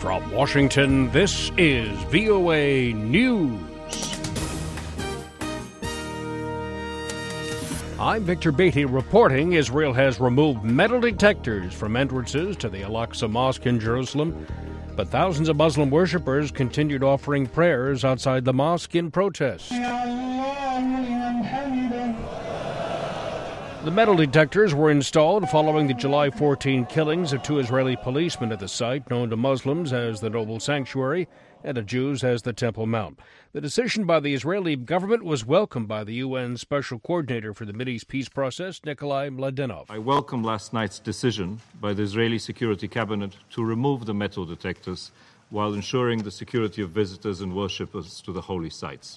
From Washington, this is VOA News. I'm Victor Beatty reporting Israel has removed metal detectors from entrances to the Al-Aqsa Mosque in Jerusalem, but thousands of Muslim worshippers continued offering prayers outside the mosque in protest. The metal detectors were installed following the July 14 killings of two Israeli policemen at the site, known to Muslims as the Noble Sanctuary and to Jews as the Temple Mount. The decision by the Israeli government was welcomed by the UN Special Coordinator for the Mideast Peace Process, Nikolai Mladenov. I welcome last night's decision by the Israeli Security Cabinet to remove the metal detectors while ensuring the security of visitors and worshippers to the holy sites.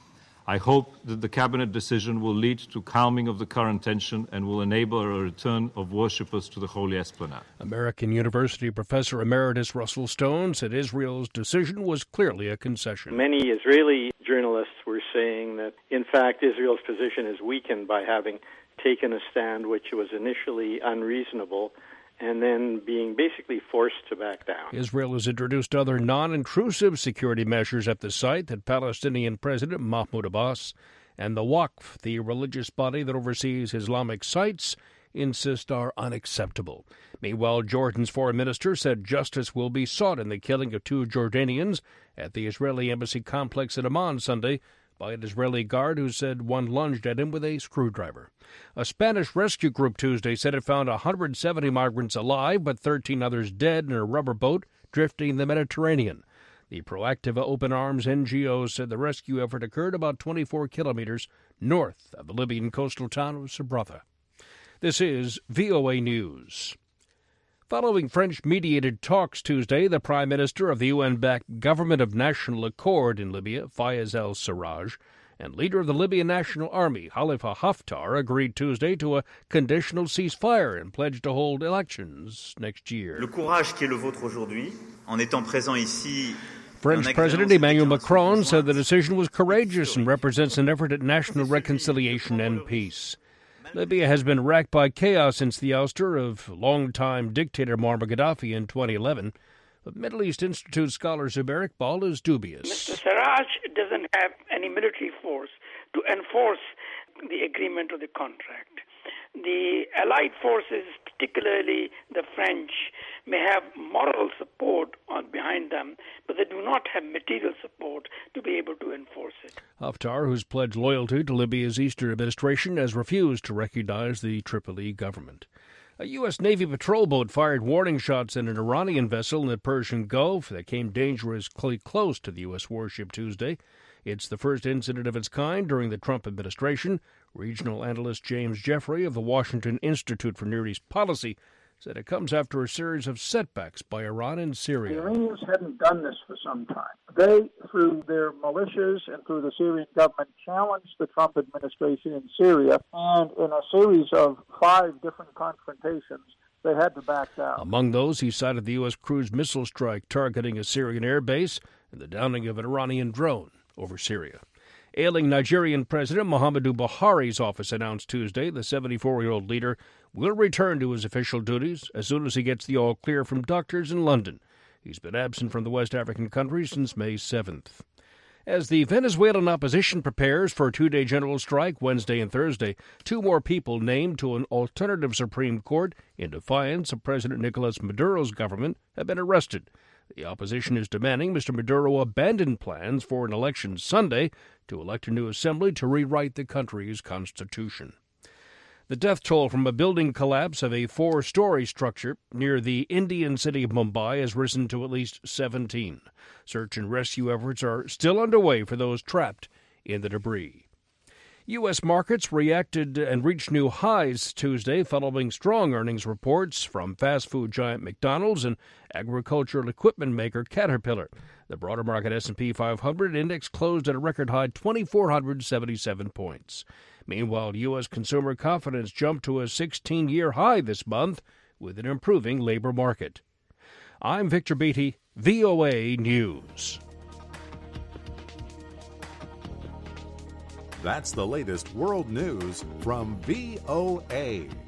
I hope that the Cabinet decision will lead to calming of the current tension and will enable a return of worshippers to the Holy Esplanade. American University Professor Emeritus Russell Stone said Israel's decision was clearly a concession. Many Israeli journalists were saying that, in fact, Israel's position is weakened by having taken a stand which was initially unreasonable and then being basically forced to back down. Israel has introduced other non-intrusive security measures at the site that Palestinian President Mahmoud Abbas and the Waqf, the religious body that oversees Islamic sites, insist are unacceptable. Meanwhile, Jordan's foreign minister said justice will be sought in the killing of two Jordanians at the Israeli embassy complex in Amman Sunday by an Israeli guard who said one lunged at him with a screwdriver. A Spanish rescue group Tuesday said it found 170 migrants alive, but 13 others dead in a rubber boat drifting in the Mediterranean. The Proactive Open Arms NGO said the rescue effort occurred about 24 kilometers north of the Libyan coastal town of Sabratha. This is VOA News. Following French-mediated talks Tuesday, the Prime Minister of the UN-backed Government of National Accord in Libya, Fayez al-Sarraj, and leader of the Libyan National Army, Khalifa Haftar, agreed Tuesday to a conditional ceasefire and pledged to hold elections next year. Le courage qui est le vôtre aujourd'hui, en étant présent ici. French President Emmanuel Macron said the decision was courageous and represents an effort at national reconciliation and peace. Libya has been racked by chaos since the ouster of longtime dictator Muammar Gaddafi in 2011. But Middle East Institute scholar Zubair Iqbal is dubious. Mr. Sarraj doesn't have any military force to enforce the agreement or the contract. The allied forces, particularly the French, may have moral support behind them, but they do not have material support to be able to enforce it. Haftar, who's pledged loyalty to Libya's Eastern administration, has refused to recognize the Tripoli government. A U.S. Navy patrol boat fired warning shots at an Iranian vessel in the Persian Gulf that came dangerously close to the U.S. warship Tuesday. It's the first incident of its kind during the Trump administration. Regional analyst James Jeffrey of the Washington Institute for Near East Policy said it comes after a series of setbacks by Iran and Syria. The Iranians hadn't done this for some time. They, through their militias and through the Syrian government, challenged the Trump administration in Syria, and in a series of 5 different confrontations, they had to back down. Among those, he cited the U.S. cruise missile strike targeting a Syrian air base and the downing of an Iranian drone over Syria. Ailing Nigerian President Muhammadu Buhari's office announced Tuesday the 74-year-old leader will return to his official duties as soon as he gets the all-clear from doctors in London. He's been absent from the West African country since May 7th. As the Venezuelan opposition prepares for a 2-day general strike Wednesday and Thursday, 2 more people named to an alternative Supreme Court in defiance of President Nicolas Maduro's government have been arrested. The opposition is demanding Mr. Maduro abandon plans for an election Sunday to elect a new assembly to rewrite the country's constitution. The death toll from a building collapse of a 4-story structure near the Indian city of Mumbai has risen to at least 17. Search and rescue efforts are still underway for those trapped in the debris. U.S. markets reacted and reached new highs Tuesday following strong earnings reports from fast food giant McDonald's and agricultural equipment maker Caterpillar. The broader market S&P 500 index closed at a record high 2,477 points. Meanwhile, U.S. consumer confidence jumped to a 16-year high this month with an improving labor market. I'm Victor Beatty, VOA News. That's the latest world news from VOA.